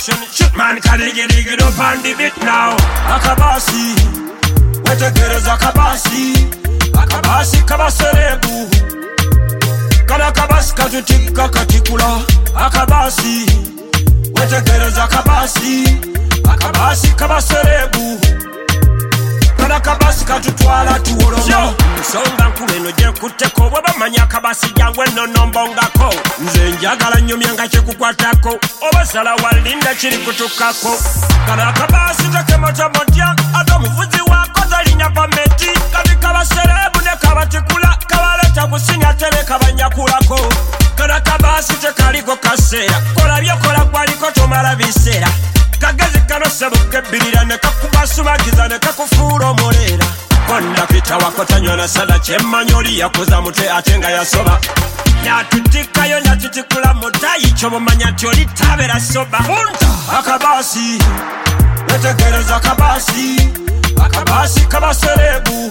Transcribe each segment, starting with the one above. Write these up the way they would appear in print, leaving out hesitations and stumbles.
action. Shit man can dig it up on the beat now. Akabasi, wetegereza akabasi. Akabasi kabaserebu. Kana kabasi katutika katikula. Akabasi, wetegereza akabasi. Akabasi kabaserebu. Kana kabasi katutwala tuoloma. Songa nkuleno je kuteko waba manya kabasi yawe nonombongako. Nze njagala nyumya nga kyekukwatako. Obasala walinda kiri kutukako. Kana kabasi takemota motya. Ado muvuzi wako talinya pameti. Kati kabaserebu ne kabatikula. Kabaleta kusinya tele kabanyakulako. Kana kabasi tekaliko kaseera. Kola byokola kwaliko tomala biseera. Kagezi kano sebuke birira ne kakubasumakiza ne kakufuura omulera. Konda pita wako tanyona sada chemanyoli yakuza mute atenga yasoba. Nyatutikayo nyatutikula mutayi chobo manya tyoli tabera soba. Akabasi, wetegereza akabasi. Akabasi kabaserebu.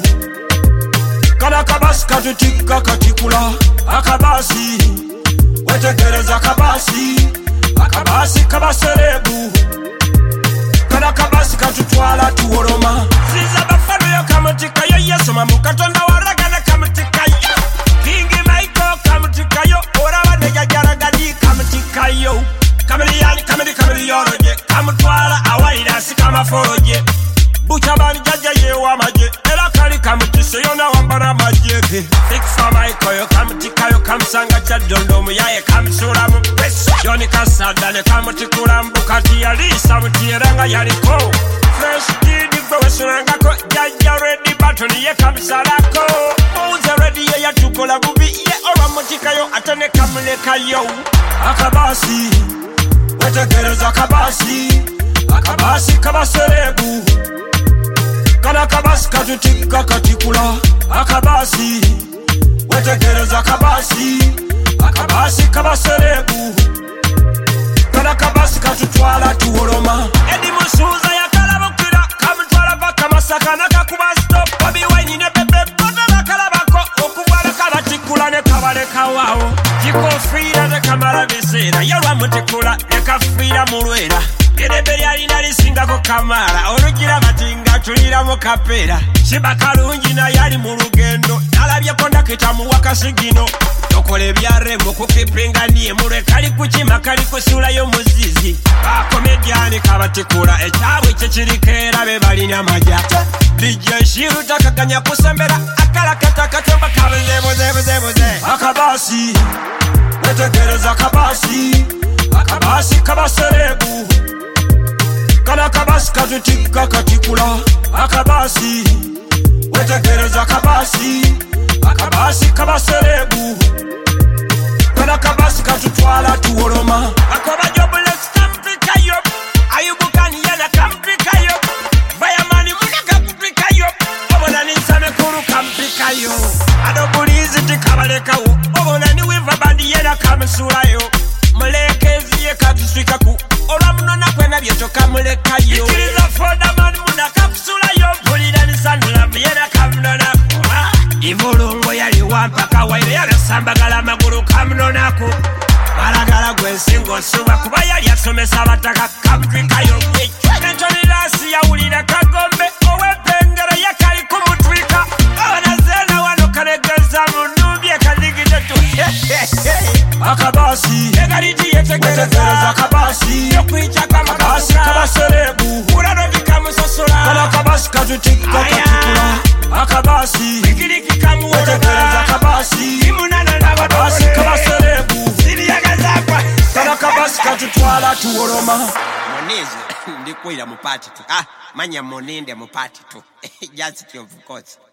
Kana kabasi katutika katikula. Akabasi, wetegereza akabasi. Akabasi kabaserebu. Kana kabasi katutwala tuoloma. Siza bafano yo kamutikayo yesoma mukatonda waragana kamutikayo. Kingi Michael kamutikayo. Oraba nejajaragadi kamutikayo. Kamiliyani kamiliyoroje. Kamutwala awaira sikamaforoje. Buchabani jaja yewa maje. Era kali kamutise yona wambara majeke. Fixa Michael yo kamutikayo kamsanga chadondo yaye kamsuramu. Yoni kasadane kamutikula mbukati yalisa mutieranga yaliko. Fresh kid gwe wesurangako. Jaja ready button ye kamsalako. Uze ready ye yatukola bubi ye ora mutikayo atane kamulekayo. Akabasi, wetegereza akabasi. Akabasi kabaserebu. Kana kabasi katutika katikula. Akabasi, wetegereza akabasi. Akabasi kabaserebu. Kana kabasi katutwala tuoloma. Edi musuza ya kalabukira. Kamutwala baka masaka na kakuba stop. Babi wenyi ne bebe bada na kalabako. Okubwala kabatikula ne kabaleka wao. Jiko frida ne kamara bisera. Yalwa mutikula ne kafrida mulwera. Edebe yalina lisingako kamara. Olugira batinga tulira mu kapera. Shibakalungi na yali mu lugendo. Nalabye kondakita mu wakasigino. Okole byare mukukipinga niye mure kali kuchima kali kusula yo muzizi. Komediani kabatikula ekyabwe kyekirikeera be balina maja. DJ Shiru takaganya kusembera akala katakatomba kabuze. Akabasi, wetegereza akabasi. Akabasi kabaserebu. Kana kabasi katutika katikula. Akabasi, wetegereza akabasi. Akabasi kabaserebu. Kana kabasi katutwala tuoloma. Akoba jobless kampikayo. Ayubukani yana kampikayo. Bayamani muna kampikayo. Obona ninsame kuru kampikayo. Adobulizi tikabalekawo. Obona ni wiva bandi yana kamsulayo. Mulekezi ye katuswikaku. Olamunona kwena byetoka mulekayo. Ikiriza foda mani muna kapsulayo. Pulida nisandula myena kamnonaku. Ivulungo yali wampaka waile yalisambagala amagulu kamunonako. Balagala gwensingo nsuba kuba yali asomesa abataka kamutwikayo. Mentonilasi yawulira kagombe owepengera yakali kumutwika. Abanazena wano kanegeza munubye kadigitetu. Akabasi, egaliti yetegereza akabasi. Yokwicha akabasi kabaserebu. Uranovi kamusosola. Kana kabasi katutika katikula. Akabasi, wetegereza akabasi. Akabasi kabaserebu. Kana kabasi katutwala tuoloma. Monize ndikuira mupati tu. Manya moninde mupati tu. Just of course.